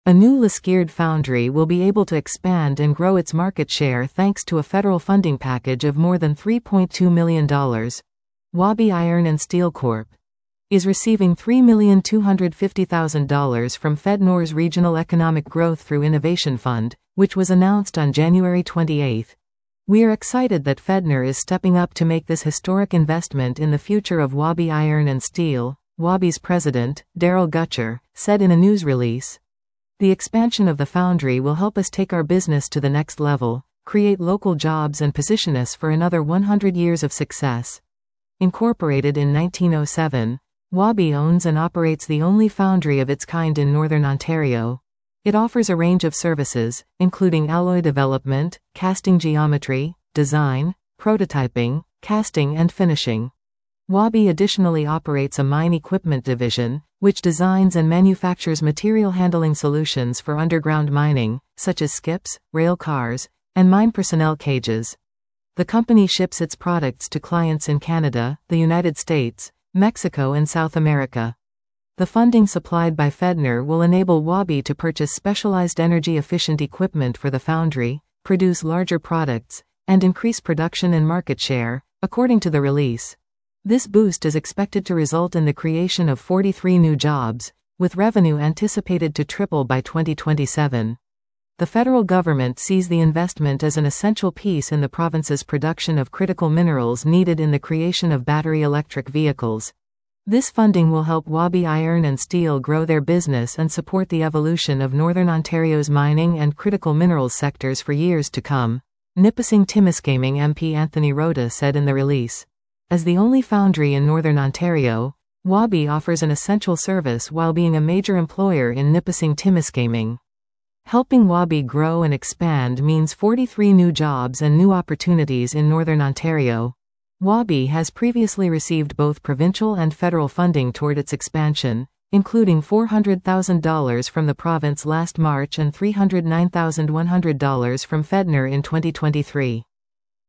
A new Liskeard foundry will be able to expand and grow its market share thanks to a federal funding package of more than $3.2 million. Wabi Iron and Steel Corp. is receiving $3,250,000 from FedNor's Regional Economic Growth through Innovation Fund, which was announced on January 28. We are excited that FedNor is stepping up to make this historic investment in the future of Wabi Iron and Steel, Wabi's president, Daryl Gutcher, said in a news release. The expansion of the foundry will help us take our business to the next level, create local jobs and position us for another 100 years of success. Incorporated in 1907, Wabi owns and operates the only foundry of its kind in Northern Ontario. It offers a range of services, including alloy development, casting geometry, design, prototyping, casting and finishing. Wabi additionally operates a mine equipment division, which designs and manufactures material handling solutions for underground mining, such as skips, rail cars, and mine personnel cages. The company ships its products to clients in Canada, the United States, Mexico and South America. The funding supplied by FedNor will enable Wabi to purchase specialized energy-efficient equipment for the foundry, produce larger products, and increase production and market share, according to the release. This boost is expected to result in the creation of 43 new jobs, with revenue anticipated to triple by 2027. The federal government sees the investment as an essential piece in the province's production of critical minerals needed in the creation of battery electric vehicles. This funding will help Wabi Iron and Steel grow their business and support the evolution of Northern Ontario's mining and critical minerals sectors for years to come, Nipissing Timiskaming MP Anthony Rota said in the release. As the only foundry in Northern Ontario, Wabi offers an essential service while being a major employer in Nipissing Timiskaming. Helping Wabi grow and expand means 43 new jobs and new opportunities in Northern Ontario. Wabi has previously received both provincial and federal funding toward its expansion, including $400,000 from the province last March and $309,100 from FedNor in 2023.